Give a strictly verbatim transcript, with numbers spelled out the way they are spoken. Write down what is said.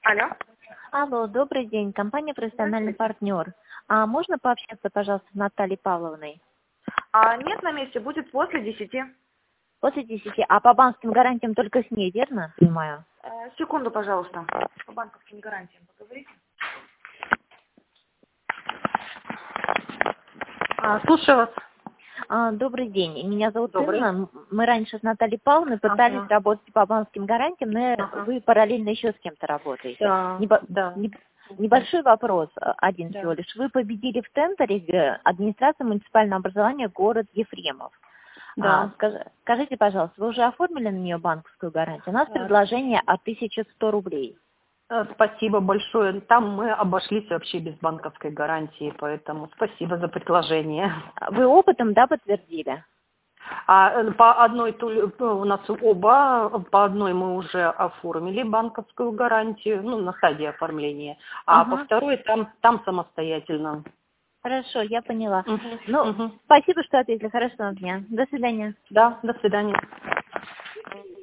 Алло. Алло, добрый день. Компания «Профессиональный партнер». А можно пообщаться, пожалуйста, с Натальей Павловной? А, нет, на месте, будет после десяти. После десяти. А по банковским гарантиям только с ней, верно? Понимаю. Э, секунду, пожалуйста. По банковским гарантиям поговорите. А, слушаю вас. А, добрый день. Меня зовут Добрый. Инна. М- Мы раньше с Натальей Павловной пытались Ага. работать по банковским гарантиям, но Ага. вы параллельно еще с кем-то работаете. Да, Небо- да. не- Небольшой вопрос, э, один Да. всего лишь. Вы победили в тендере э, администрации муниципального образования город Ефремов. А, Да. скажи- скажите, пожалуйста, вы уже оформили на нее банковскую гарантию? У нас Э, предложение от тысячи ста рублей. э, Спасибо большое. Там мы обошлись вообще без банковской гарантии, поэтому спасибо за предложение. А Вы опытом, да, подтвердили? А э, по одной ту- у нас оба, по одной мы уже оформили банковскую гарантию, ну, на стадии оформления, а по Ага, второй там, там самостоятельно. хорошо, я поняла. Мгм, Ну, мгм. спасибо, что ответили. Хорошего дня. До свидания. Да, до свидания.